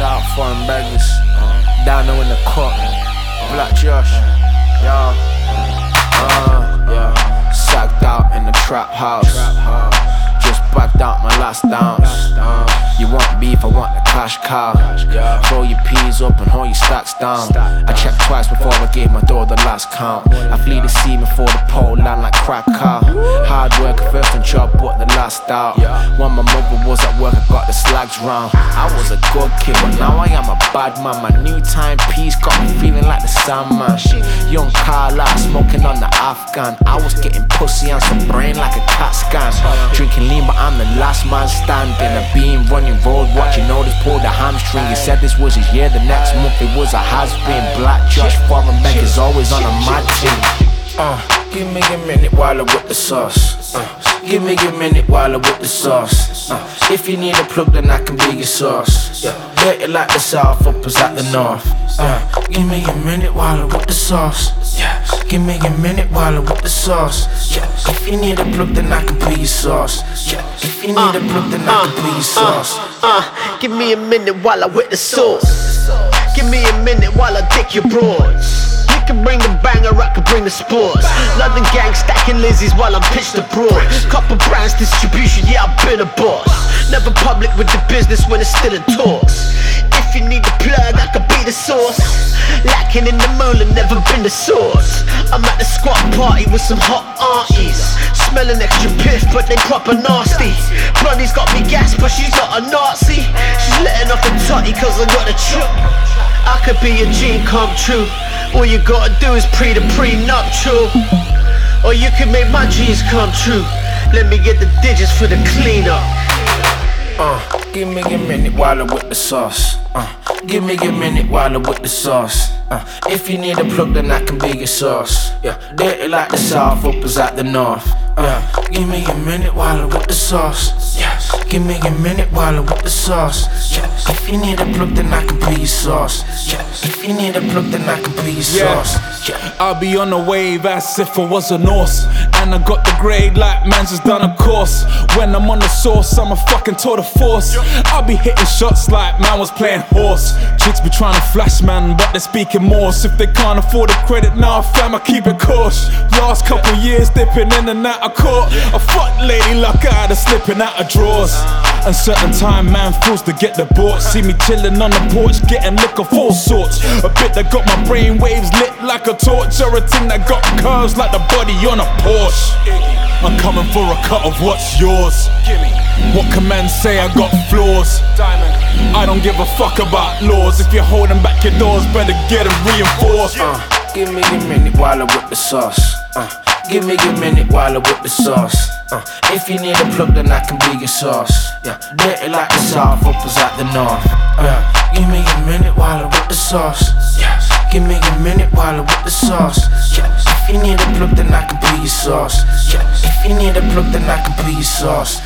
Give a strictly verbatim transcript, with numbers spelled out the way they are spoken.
out foreign beggars. Down there in the court. Black Josh. Yo. Uh, yeah. Sacked out in the trap house. Just backed out my last dance. You want beef, I want the cash cow. Throw your peas up and hold your stacks down. I checked twice before I gave my door the last count. I flee the sea before the pole land like crack cow. Hard work first and job but the last out. When my mother was at work I got the slags round. I was a good kid but now I am a bad man. My new timepiece got me feeling like the Sandman. Young Carla smoking on the Afghan. I was getting pussy and some brain like a cat scan. Drinking lean but I'm the last man standing. I've been running road watching all this pull the hamstring. He said this was his year, the next month it was a has-been. Black Josh foreign beggars always on a mad team. Uh, give me a minute while I whip the sauce. Uh, give me a minute while I whip the sauce. Uh, if you need a plug then I can be your sauce. Yeah, dirty like the south, up as at the north. Uh, give me a minute while I whip the sauce. Yeah, give me a minute while I whip the sauce. Yeah, if you need a plug then I can be your sauce. Yeah, if you need uh, a plug then I can be your sauce. Uh, uh, give me a minute while I whip the sauce. Give me a minute while I dick your broads. You can bring the banger, I can bring the sports. London gang stacking Lizzies while I'm pitched abroad. Couple brands distribution, yeah I've been a boss. Never public with the business when it's still in talks. If you need the plug, I could be the source. Lacking in the moon and never been the source. I'm at the squat party with some hot aunties. Smelling extra piff but they proper nasty. Blondie's got me gas but she's not a Nazi. She's letting off a totty cause I got a chop. I could be a dream come true. All you gotta do is pre the prenuptial. Or you can make my dreams come true. Let me get the digits for the cleanup. Uh, give me a minute while I whip the sauce. Uh, give me a minute while I whip the sauce. Uh, if you need a plug then I can be your sauce. Yeah, dirty like the south, up as at the north. Uh, give me a minute while I whip the sauce. Yeah, give me a minute while I whip the sauce. Yeah, if you need a plug then I can be your sauce. Yeah, if you need a plug then I can be your yeah. sauce. Yeah. I'll be on a wave as if I was a Norse. And I got the grade like man's just done a course. When I'm on the source, I'm a fucking tour de force. I'll be hitting shots like man was playing horse. Chicks be trying to flash man, but they're speaking Morse. If they can't afford the credit now, fam, I keep it cautious. Last couple years dipping in and out of court. A fuck lady luck out of slipping out of drawers. Uncertain time, man feels to get the board. See me chilling on the porch, getting liquor of all sorts. A bit that got my brain waves lit like a torch, or a thing that got curves like the body on a Porsche. I'm coming for a cut of what's yours. What can man say? I got flaws. I don't give a fuck about laws. If you're holding back your doors, better get them reinforced. Uh, give me a minute while I whip the sauce. Uh, give me a minute while I whip the sauce. Uh, if you need a plug then I can be your sauce. Yeah, dirty like the south, up as at the north. Uh, give me a minute while I whip the sauce. Yeah, give me a minute while I whip the sauce. Yeah, if you need a plug then I can be your sauce. Yeah, if you need a plug then I can be your sauce.